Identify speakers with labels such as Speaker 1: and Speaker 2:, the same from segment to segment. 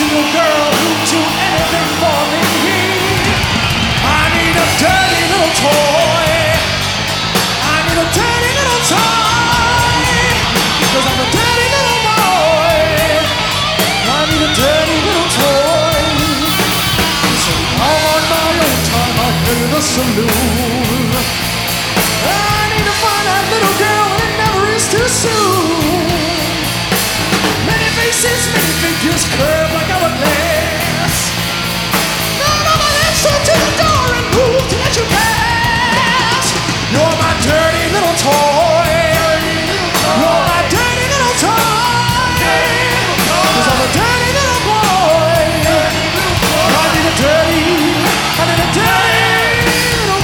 Speaker 1: little girl who'd do anything for me. I need a dirty little toy. I need a dirty little toy. 'Cause I'm a dirty little boy. I need a dirty little toy. So now on my own time I head to the saloon. I need to find that little girl and it never is too soon. Many faces, many figures curved like hourglass. None of my hands go to the door and move to let you pass. You're my dirty little toy. You're my dirty little toy. 'Cause I'm a dirty little boy. I need a dirty little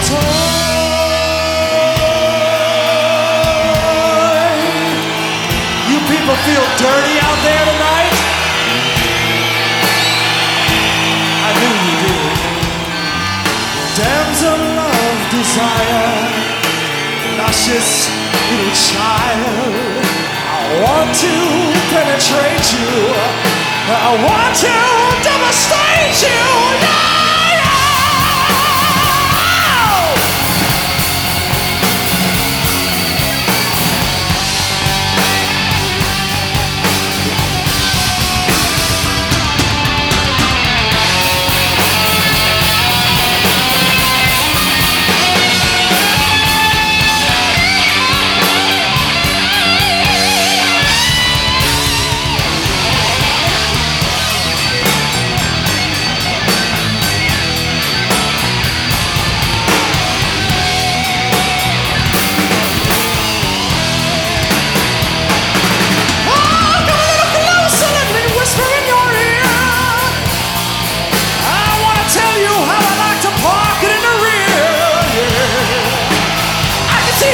Speaker 1: toy. You people feel dirty out there tonight? I knew you did. Damsel of desire, luscious little child, I want to penetrate you. I want to devastate you. Yeah!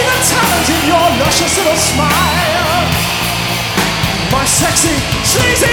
Speaker 1: Luscious little smile, my sexy, sleazy